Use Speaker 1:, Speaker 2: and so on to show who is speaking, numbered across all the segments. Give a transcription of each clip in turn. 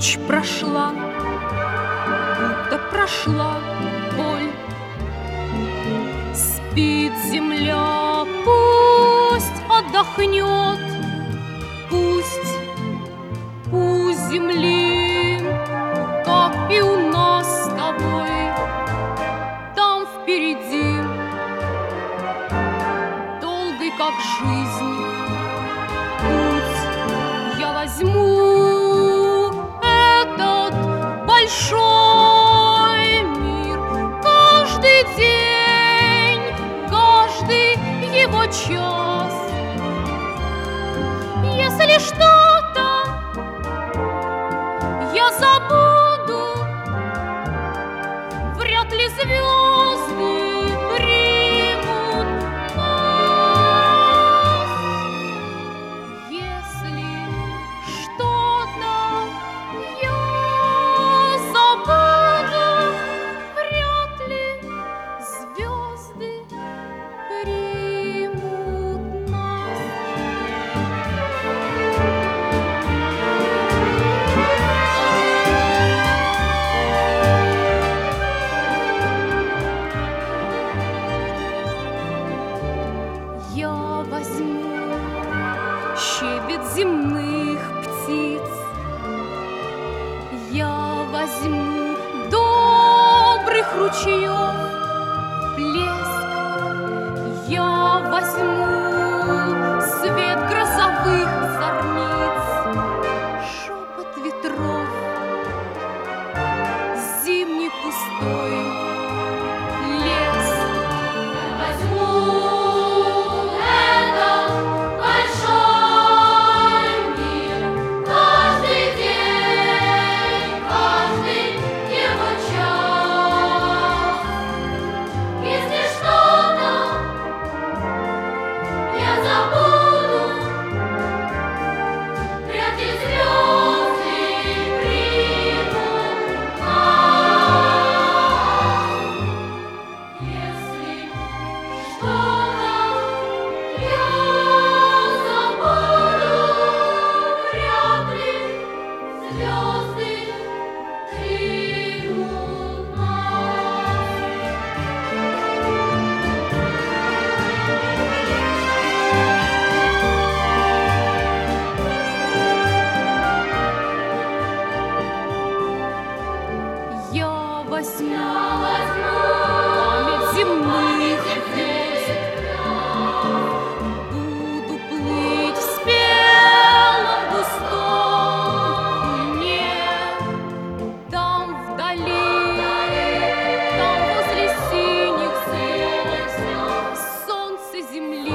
Speaker 1: Ночь прошла, будто прошла боль. Спит земля, пусть отдохнет, пусть у земли, как и у нас с тобой, там впереди, долгий как жизнь, путь я возьму этот большой мир. Каждый день, каждый его час, если что-то я забуду, вряд ли звезды примут нас. Если что-то я забуду, вряд ли звезды примут нас. Я возьму щебет земных птиц, я возьму добрых ручьев плеск, я возьму свет грозовых зорниц, шепот ветров, зимний пустой лес. Возьму этот большой мир, каждый день, каждый его час. Если что-то я забуду, вряд ли звезды примут нас. Если что-то я забуду, вряд ли звезды примут нас. Я возьму память земных звезд, буду плыть в спелом густом льне. Там вдали, там возле синих звезд, солнце земли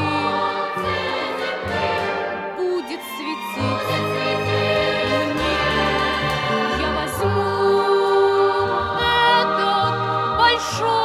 Speaker 1: будет светить мне. Я возьму этот большой